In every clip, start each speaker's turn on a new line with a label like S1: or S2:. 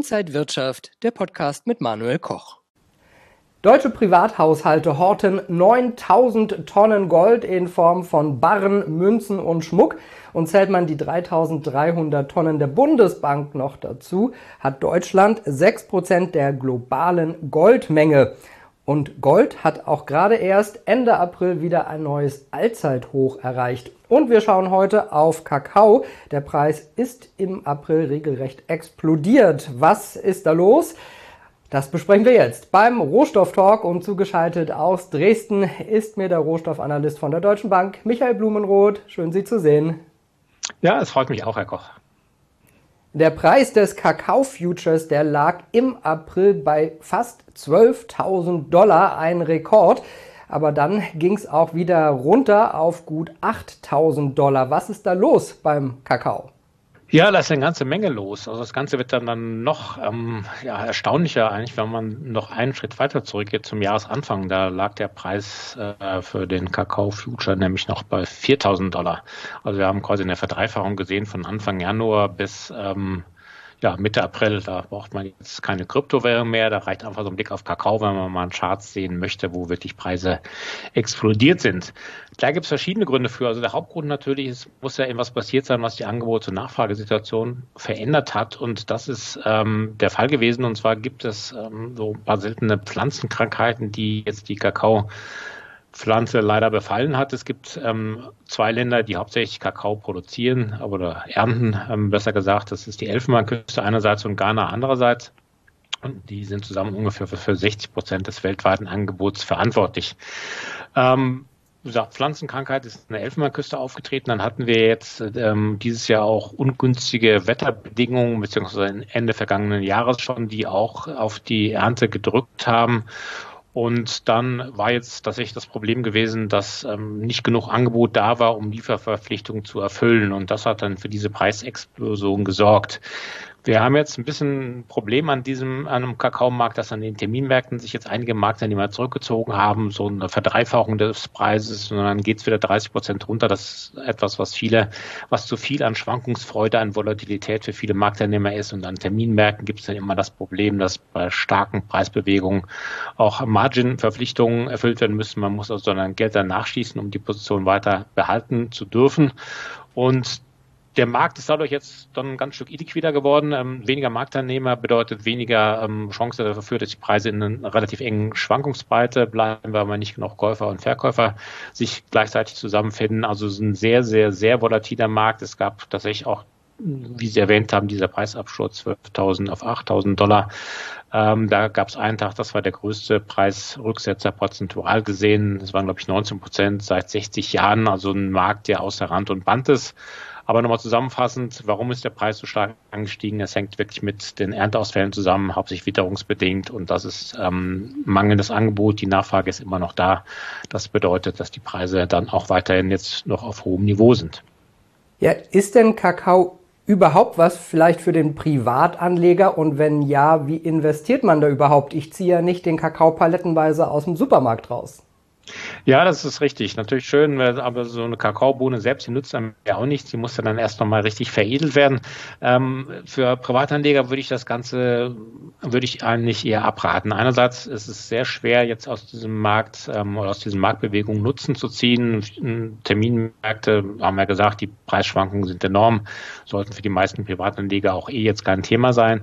S1: Inside Wirtschaft, der Podcast mit Manuel Koch.
S2: Deutsche Privathaushalte horten 9.000 Tonnen Gold in Form von Barren, Münzen und Schmuck. Und zählt man die 3.300 Tonnen der Bundesbank noch dazu, hat Deutschland 6% der globalen Goldmenge. Und Gold hat auch gerade erst Ende April wieder ein neues Allzeithoch erreicht. Und wir schauen heute auf Kakao. Der Preis ist im April regelrecht explodiert. Was ist da los? Das besprechen wir jetzt beim Rohstofftalk und zugeschaltet aus Dresden ist mir der Rohstoffanalyst von der Deutschen Bank, Michael Blumenroth. Schön, Sie zu sehen.
S3: Ja, es freut mich auch, Herr Koch.
S2: Der Preis des Kakao-Futures, der lag im April bei fast $12.000, ein Rekord. Aber dann ging es auch wieder runter auf gut $8.000. Was ist da los beim Kakao?
S3: Ja, da ist eine ganze Menge los. Also das Ganze wird dann noch erstaunlicher eigentlich, wenn man noch einen Schritt weiter zurückgeht zum Jahresanfang. Da lag der Preis für den Kakao-Future nämlich noch bei $4.000. Also wir haben quasi eine Verdreifachung gesehen von Anfang Januar bis Mitte April. Da braucht man jetzt keine Kryptowährung mehr. Da reicht einfach so ein Blick auf Kakao, wenn man mal einen Chart sehen möchte, wo wirklich Preise explodiert sind. Da gibt es verschiedene Gründe für. Also der Hauptgrund natürlich ist, muss ja irgendwas passiert sein, was die Angebots- und Nachfragesituation verändert hat. Und das ist der Fall gewesen. Und zwar gibt es so ein paar seltene Pflanzenkrankheiten, die jetzt die Kakaopflanze leider befallen hat. Es gibt zwei Länder, die hauptsächlich Kakao produzieren oder ernten, besser gesagt. Das ist die Elfenbeinküste einerseits und Ghana andererseits. Und die sind zusammen ungefähr für 60% des weltweiten Angebots verantwortlich. Wie gesagt, Pflanzenkrankheit ist in der Elfenbeinküste aufgetreten. Dann hatten wir jetzt dieses Jahr auch ungünstige Wetterbedingungen, beziehungsweise Ende vergangenen Jahres schon, die auch auf die Ernte gedrückt haben. Und dann war jetzt tatsächlich das Problem gewesen, dass nicht genug Angebot da war, um Lieferverpflichtungen zu erfüllen. Und das hat dann für diese Preisexplosion gesorgt. Wir haben jetzt ein bisschen ein Problem an einem Kakaomarkt, dass an den Terminmärkten sich jetzt einige Marktteilnehmer zurückgezogen haben, so eine Verdreifachung des Preises, und dann geht es wieder 30% runter. Das ist etwas, was zu viel an Schwankungsfreude, an Volatilität für viele Marktteilnehmer ist. Und an Terminmärkten gibt es dann immer das Problem, dass bei starken Preisbewegungen auch Margin-Verpflichtungen erfüllt werden müssen. Man muss also dann Geld dann nachschießen, um die Position weiter behalten zu dürfen. Und der Markt ist dadurch jetzt dann ein ganz Stück illiquider geworden. Weniger Marktteilnehmer bedeutet weniger Chance dafür, dass die Preise in einer relativ engen Schwankungsbreite bleiben, weil man nicht genug Käufer und Verkäufer sich gleichzeitig zusammenfinden. Also es ist ein sehr, sehr, sehr volatiler Markt. Es gab tatsächlich auch, wie Sie erwähnt haben, dieser Preisabsturz $12.000 auf $8.000. Da gab es einen Tag, das war der größte Preisrücksetzer prozentual gesehen. Das waren, glaube ich, 19% seit 60 Jahren. Also ein Markt, der außer Rand und Band ist. Aber nochmal zusammenfassend, warum ist der Preis so stark angestiegen? Es hängt wirklich mit den Ernteausfällen zusammen, hauptsächlich witterungsbedingt. Und das ist mangelndes Angebot. Die Nachfrage ist immer noch da. Das bedeutet, dass die Preise dann auch weiterhin jetzt noch auf hohem Niveau sind.
S2: Ja, ist denn Kakao überhaupt was vielleicht für den Privatanleger? Und wenn ja, wie investiert man da überhaupt? Ich ziehe ja nicht den Kakao palettenweise aus dem Supermarkt raus.
S3: Ja, das ist richtig. Natürlich schön, aber so eine Kakaobohne selbst, die nutzt einem ja auch nichts. Die muss ja dann erst nochmal richtig veredelt werden. Für Privatanleger würde ich eigentlich eher abraten. Einerseits ist es sehr schwer, jetzt aus diesem Markt oder aus diesen Marktbewegungen Nutzen zu ziehen. Terminmärkte, haben wir gesagt, die Preisschwankungen sind enorm, sollten für die meisten Privatanleger auch jetzt kein Thema sein.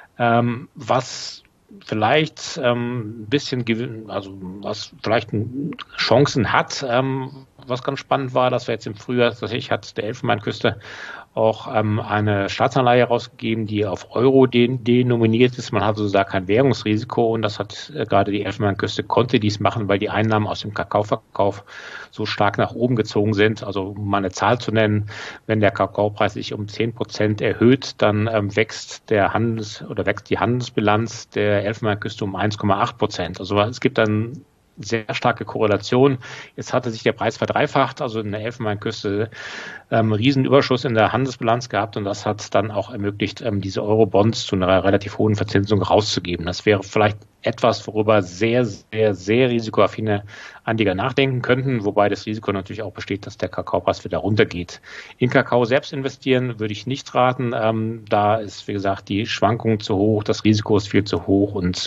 S3: Was vielleicht ein bisschen was vielleicht Chancen hat, was ganz spannend war, dass wir jetzt im Frühjahr, tatsächlich hat der Elfenbeinküste auch eine Staatsanleihe rausgegeben, die auf Euro denominiert ist. Man hat also da kein Währungsrisiko, und das hat gerade die Elfenbeinküste konnte dies machen, weil die Einnahmen aus dem Kakaoverkauf so stark nach oben gezogen sind. Also um mal eine Zahl zu nennen, wenn der Kakaopreis sich um 10% erhöht, dann wächst die Handelsbilanz der Elfenbeinküste um 1,8%. Also es gibt dann sehr starke Korrelation. Jetzt hatte sich der Preis verdreifacht, also in der Elfenbeinküste Riesenüberschuss in der Handelsbilanz gehabt, und das hat dann auch ermöglicht, diese Euro-Bonds zu einer relativ hohen Verzinsung rauszugeben. Das wäre vielleicht etwas, worüber sehr, sehr, sehr risikoaffine Anleger nachdenken könnten, wobei das Risiko natürlich auch besteht, dass der Kakaopreis wieder runtergeht. In Kakao selbst investieren würde ich nicht raten. Da ist, wie gesagt, die Schwankung zu hoch, das Risiko ist viel zu hoch und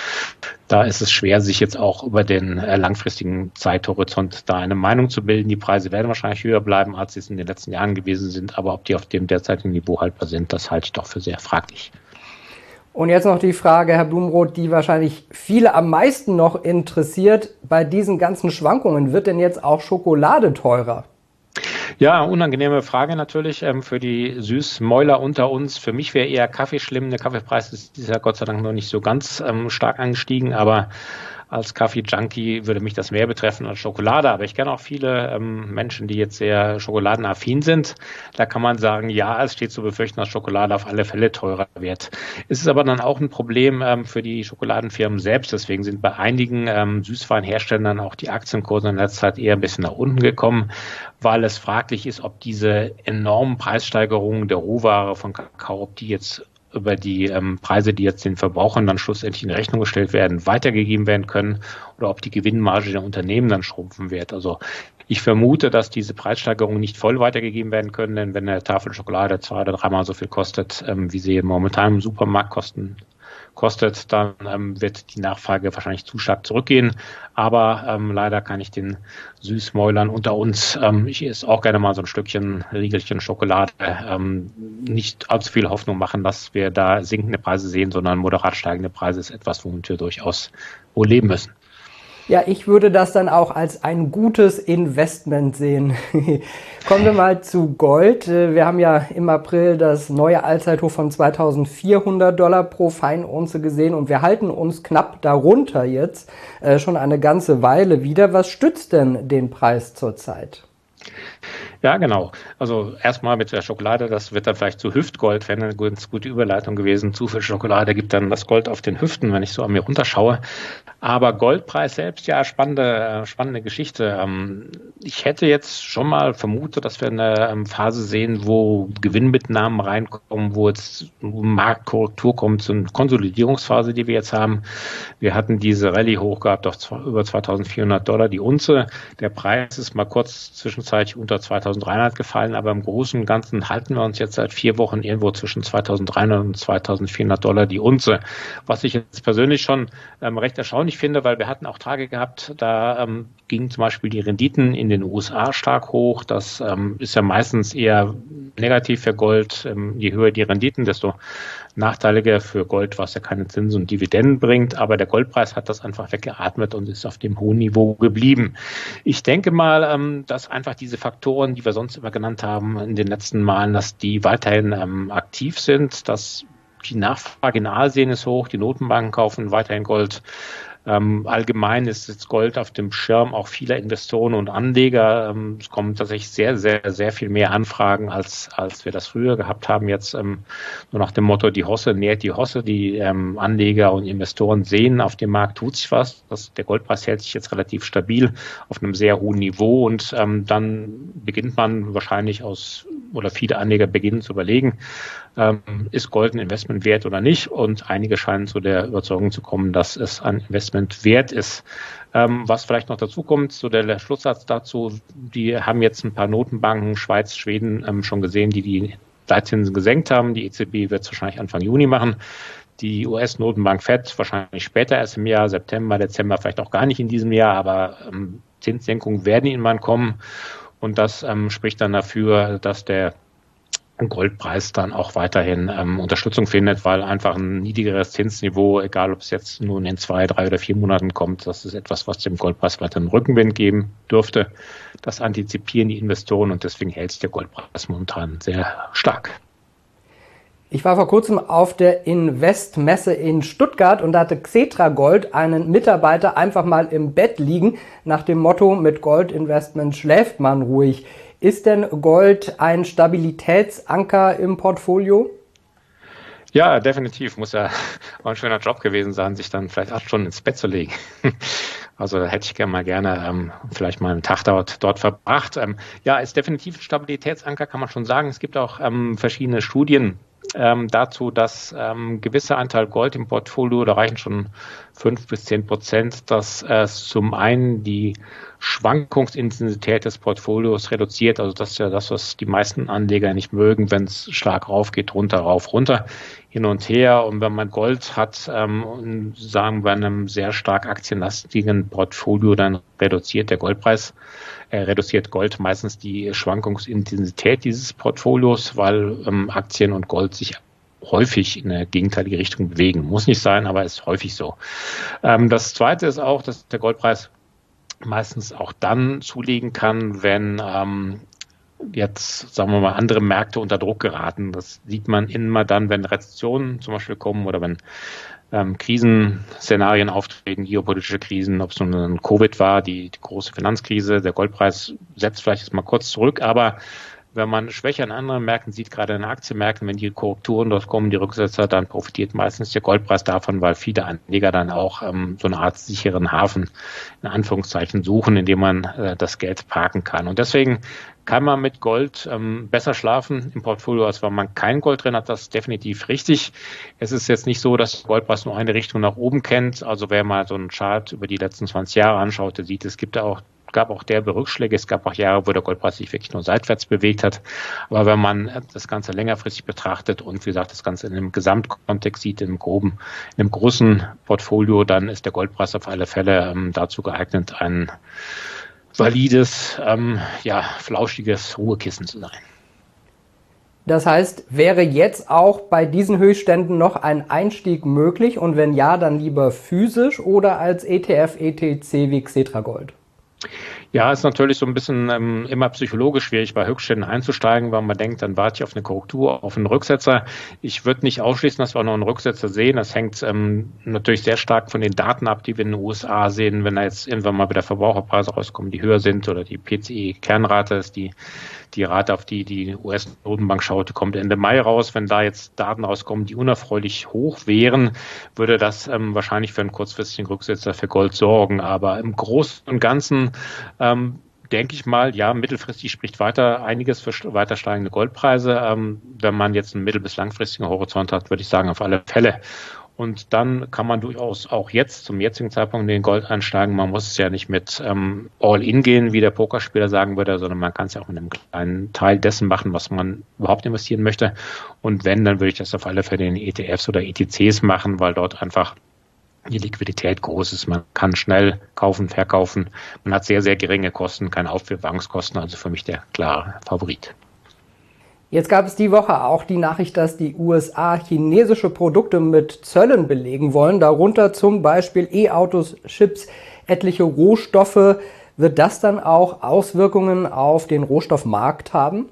S3: da ist es schwer, sich jetzt auch über den langfristigen Zeithorizont da eine Meinung zu bilden. Die Preise werden wahrscheinlich höher bleiben, als sie es in den letzten Jahren gewesen sind, aber ob die auf dem derzeitigen Niveau haltbar sind, das halte ich doch für sehr fraglich.
S2: Und jetzt noch die Frage, Herr Blumroth, die wahrscheinlich viele am meisten noch interessiert. Bei diesen ganzen Schwankungen, wird denn jetzt auch Schokolade teurer?
S3: Ja, unangenehme Frage natürlich für die Süßmäuler unter uns. Für mich wäre eher Kaffee schlimm. Der Kaffeepreis ist dieses Jahr Gott sei Dank noch nicht so ganz stark angestiegen, aber als Kaffee-Junkie würde mich das mehr betreffen als Schokolade. Aber ich kenne auch viele Menschen, die jetzt sehr schokoladenaffin sind. Da kann man sagen, ja, es steht zu befürchten, dass Schokolade auf alle Fälle teurer wird. Es ist aber dann auch ein Problem für die Schokoladenfirmen selbst. Deswegen sind bei einigen Süßweinherstellern auch die Aktienkurse in letzter Zeit eher ein bisschen nach unten gekommen, weil es fraglich ist, ob diese enormen Preissteigerungen der Rohware von Kakao, ob die jetzt über die Preise, die jetzt den Verbrauchern dann schlussendlich in Rechnung gestellt werden, weitergegeben werden können oder ob die Gewinnmarge der Unternehmen dann schrumpfen wird. Also ich vermute, dass diese Preissteigerungen nicht voll weitergegeben werden können, denn wenn eine Tafel Schokolade 2- oder 3-mal so viel kostet, wie sie momentan im Supermarkt kostet, dann wird die Nachfrage wahrscheinlich zu stark zurückgehen. Aber leider kann ich den Süßmäulern unter uns, ich esse auch gerne mal so ein Stückchen Riegelchen Schokolade, nicht allzu viel Hoffnung machen, dass wir da sinkende Preise sehen, sondern moderat steigende Preise ist etwas, womit wir durchaus wohl leben müssen.
S2: Ja, ich würde das dann auch als ein gutes Investment sehen. Kommen wir mal zu Gold. Wir haben ja im April das neue Allzeithoch von $2.400 pro Feinunze gesehen und wir halten uns knapp darunter jetzt schon eine ganze Weile wieder. Was stützt denn den Preis zurzeit?
S3: Ja, genau. Also erstmal mit der Schokolade, das wird dann vielleicht zu Hüftgold, wäre eine ganz gute Überleitung gewesen. Zu viel Schokolade gibt dann das Gold auf den Hüften, wenn ich so an mir runterschaue. Aber Goldpreis selbst, ja, spannende Geschichte. Ich hätte jetzt schon mal vermutet, dass wir eine Phase sehen, wo Gewinnmitnahmen reinkommen, wo jetzt Marktkorrektur kommt, so eine Konsolidierungsphase, die wir jetzt haben. Wir hatten diese Rallye hoch gehabt auf über $2.400 die Unze. Der Preis ist mal kurz zwischenzeitlich unter 2.300 gefallen, aber im Großen und Ganzen halten wir uns jetzt seit 4 Wochen irgendwo zwischen 2.300 und $2.400 die Unze. Was ich jetzt persönlich schon recht erstaunlich finde, weil wir hatten auch Tage gehabt, da gingen zum Beispiel die Renditen in den USA stark hoch. Das ist ja meistens eher negativ für Gold. Je höher die Renditen, desto nachteiliger für Gold, was ja keine Zinsen und Dividenden bringt. Aber der Goldpreis hat das einfach weggeatmet und ist auf dem hohen Niveau geblieben. Ich denke mal, dass einfach diese Faktoren, die wir sonst immer genannt haben in den letzten Malen, dass die weiterhin aktiv sind, dass die Nachfrage in Asien ist hoch, die Notenbanken kaufen weiterhin Gold. Allgemein ist jetzt Gold auf dem Schirm auch vieler Investoren und Anleger. Es kommen tatsächlich sehr, sehr, sehr viel mehr Anfragen, als wir das früher gehabt haben. Jetzt nur nach dem Motto, die Hosse nährt die Hosse. Die Anleger und Investoren sehen, auf dem Markt tut sich was. Der Goldpreis hält sich jetzt relativ stabil auf einem sehr hohen Niveau und dann beginnt man wahrscheinlich oder viele Anleger beginnen zu überlegen, ist Gold ein Investment wert oder nicht? Und einige scheinen zu der Überzeugung zu kommen, dass es ein Investment wert ist. Was vielleicht noch dazu kommt, so der Schlusssatz dazu, die haben jetzt ein paar Notenbanken, Schweiz, Schweden, schon gesehen, die Leitzinsen gesenkt haben. Die EZB wird es wahrscheinlich Anfang Juni machen. Die US-Notenbank Fed wahrscheinlich später erst im Jahr, September, Dezember, vielleicht auch gar nicht in diesem Jahr, aber Zinssenkungen werden irgendwann kommen. Und das spricht dann dafür, dass der Goldpreis dann auch weiterhin Unterstützung findet, weil einfach ein niedrigeres Zinsniveau, egal ob es jetzt nun in 2, 3 oder 4 Monaten kommt, das ist etwas, was dem Goldpreis weiterhin Rückenwind geben dürfte. Das antizipieren die Investoren und deswegen hält sich der Goldpreis momentan sehr stark.
S2: Ich war vor kurzem auf der Investmesse in Stuttgart und da hatte Xetra Gold einen Mitarbeiter einfach mal im Bett liegen, nach dem Motto, mit Goldinvestment schläft man ruhig. Ist denn Gold ein Stabilitätsanker im Portfolio?
S3: Ja, definitiv. Muss ja auch ein schöner Job gewesen sein, sich dann vielleicht 8 Stunden ins Bett zu legen. Also da hätte ich gerne vielleicht mal einen Tag dort verbracht. Ja, ist definitiv ein Stabilitätsanker, kann man schon sagen. Es gibt auch verschiedene Studien dazu, dass gewisser Anteil Gold im Portfolio, da reichen schon 5-10%, dass es zum einen die Schwankungsintensität des Portfolios reduziert. Also das ist ja das, was die meisten Anleger nicht mögen, wenn es stark rauf geht, runter, rauf, runter, hin und her. Und wenn man Gold hat, sagen wir, bei einem sehr stark aktienlastigen Portfolio, dann reduziert Gold meistens die Schwankungsintensität dieses Portfolios, weil Aktien und Gold sich häufig in eine gegenteilige Richtung bewegen. Muss nicht sein, aber ist häufig so. Das Zweite ist auch, dass der Goldpreis meistens auch dann zulegen kann, wenn jetzt, sagen wir mal, andere Märkte unter Druck geraten. Das sieht man immer dann, wenn Rezessionen zum Beispiel kommen oder wenn Krisenszenarien auftreten, geopolitische Krisen, ob es nun ein Covid war, die große Finanzkrise. Der Goldpreis setzt vielleicht jetzt mal kurz zurück, aber wenn man Schwäche an anderen Märkten sieht, gerade in Aktienmärkten, wenn die Korrekturen dort kommen, die Rücksetzer, dann profitiert meistens der Goldpreis davon, weil viele Anleger dann auch so eine Art sicheren Hafen in Anführungszeichen suchen, in dem man das Geld parken kann. Und deswegen kann man mit Gold besser schlafen im Portfolio, als wenn man kein Gold drin hat. Das ist definitiv richtig. Es ist jetzt nicht so, dass der Goldpreis nur eine Richtung nach oben kennt. Also wer mal so einen Chart über die letzten 20 Jahre anschaut, der sieht, es gab auch derbe Rückschläge. Es gab auch Jahre, wo der Goldpreis sich wirklich nur seitwärts bewegt hat. Aber wenn man das Ganze längerfristig betrachtet und wie gesagt das Ganze in einem Gesamtkontext sieht, in einem großen Portfolio, dann ist der Goldpreis auf alle Fälle dazu geeignet, ein valides, flauschiges Ruhekissen zu sein.
S2: Das heißt, wäre jetzt auch bei diesen Höchstständen noch ein Einstieg möglich? Und wenn ja, dann lieber physisch oder als ETF, ETC wie Xetragold?
S3: Ja, ist natürlich so ein bisschen immer psychologisch schwierig, bei Höchstständen einzusteigen, weil man denkt, dann warte ich auf eine Korrektur, auf einen Rücksetzer. Ich würde nicht ausschließen, dass wir auch noch einen Rücksetzer sehen. Das hängt natürlich sehr stark von den Daten ab, die wir in den USA sehen. Wenn da jetzt irgendwann mal wieder Verbraucherpreise rauskommen, die höher sind oder die PCE-Kernrate ist die Rate, auf die US-Notenbank schaut, kommt Ende Mai raus. Wenn da jetzt Daten rauskommen, die unerfreulich hoch wären, würde das wahrscheinlich für einen kurzfristigen Rücksetzer für Gold sorgen. Aber im Großen und Ganzen denke ich mal, ja, mittelfristig spricht einiges für weiter steigende Goldpreise. Wenn man jetzt einen mittel- bis langfristigen Horizont hat, würde ich sagen, auf alle Fälle. Und dann kann man durchaus auch jetzt, zum jetzigen Zeitpunkt, in den Gold einsteigen. Man muss es ja nicht mit All-In gehen, wie der Pokerspieler sagen würde, sondern man kann es ja auch mit einem kleinen Teil dessen machen, was man überhaupt investieren möchte. Und wenn, dann würde ich das auf alle Fälle in ETFs oder ETCs machen, weil dort einfach die Liquidität groß ist. Man kann schnell kaufen, verkaufen. Man hat sehr, sehr geringe Kosten, keine Aufbewahrungskosten. Also für mich der klare Favorit.
S2: Jetzt gab es die Woche auch die Nachricht, dass die USA chinesische Produkte mit Zöllen belegen wollen, darunter zum Beispiel E-Autos, Chips, etliche Rohstoffe. Wird das dann auch Auswirkungen auf den Rohstoffmarkt haben?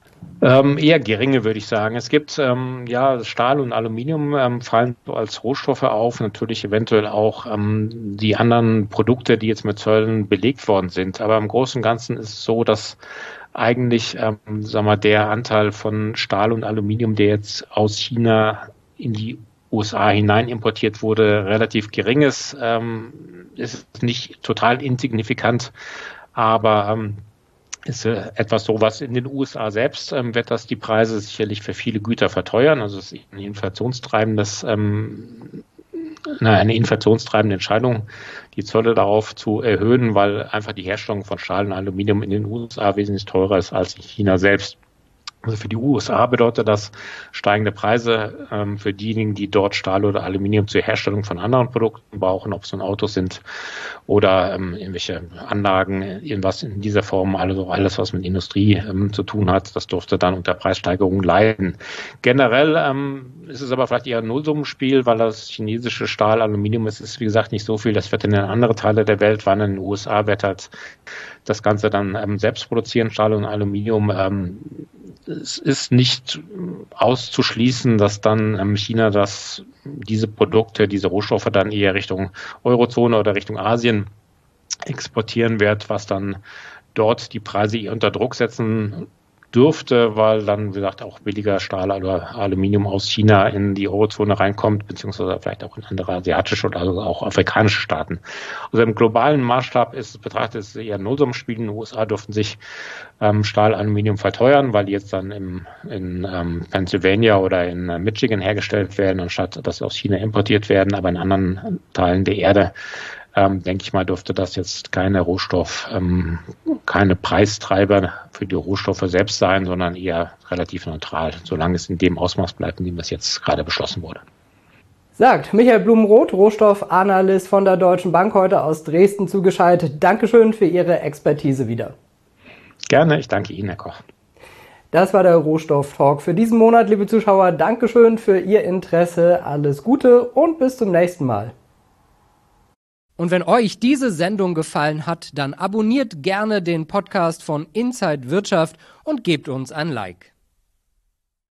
S3: Eher geringe, würde ich sagen. Es gibt Stahl und Aluminium fallen so als Rohstoffe auf, natürlich eventuell auch die anderen Produkte, die jetzt mit Zöllen belegt worden sind. Aber im Großen und Ganzen ist es so, dass eigentlich der Anteil von Stahl und Aluminium, der jetzt aus China in die USA hinein importiert wurde, relativ gering ist. Ist nicht total insignifikant, aber ist etwas so, was in den USA selbst wird das die Preise sicherlich für viele Güter verteuern. Also es ist eine inflationstreibende Entscheidung, die Zölle darauf zu erhöhen, weil einfach die Herstellung von Stahl und Aluminium in den USA wesentlich teurer ist als in China selbst. Also für die USA bedeutet das steigende Preise für diejenigen, die dort Stahl oder Aluminium zur Herstellung von anderen Produkten brauchen, ob es nun Autos sind oder irgendwelche Anlagen, irgendwas in dieser Form, also alles, was mit Industrie zu tun hat, das dürfte dann unter Preissteigerungen leiden. Generell ist es aber vielleicht eher ein Nullsummenspiel, weil das chinesische Stahl, Aluminium ist wie gesagt nicht so viel, das wird in andere Teile der Welt wandern. In den USA wird halt das Ganze dann selbst produzieren, Stahl und Aluminium. Es ist nicht auszuschließen, dass dann China diese Produkte, diese Rohstoffe dann eher Richtung Eurozone oder Richtung Asien exportieren wird, was dann dort die Preise eher unter Druck setzen dürfte, weil dann, wie gesagt, auch billiger Stahl oder Aluminium aus China in die Eurozone reinkommt, beziehungsweise vielleicht auch in andere asiatische oder also auch afrikanische Staaten. Also im globalen Maßstab betrachtet es eher ein Nullsummenspiel. In den USA dürften sich Stahl, Aluminium verteuern, weil die jetzt dann in Pennsylvania oder in Michigan hergestellt werden, anstatt dass sie aus China importiert werden. Aber in anderen Teilen der Erde denke ich mal, dürfte das jetzt keine Preistreiber für die Rohstoffe selbst sein, sondern eher relativ neutral, solange es in dem Ausmaß bleibt, in dem es jetzt gerade beschlossen wurde.
S2: Sagt Michael Blumenroth, Rohstoffanalyst von der Deutschen Bank, heute aus Dresden zugeschaltet. Dankeschön für Ihre Expertise wieder.
S3: Gerne, ich danke Ihnen, Herr Koch.
S2: Das war der Rohstoff-Talk für diesen Monat, liebe Zuschauer. Dankeschön für Ihr Interesse, alles Gute und bis zum nächsten Mal.
S1: Und wenn euch diese Sendung gefallen hat, dann abonniert gerne den Podcast von Inside Wirtschaft und gebt uns ein Like.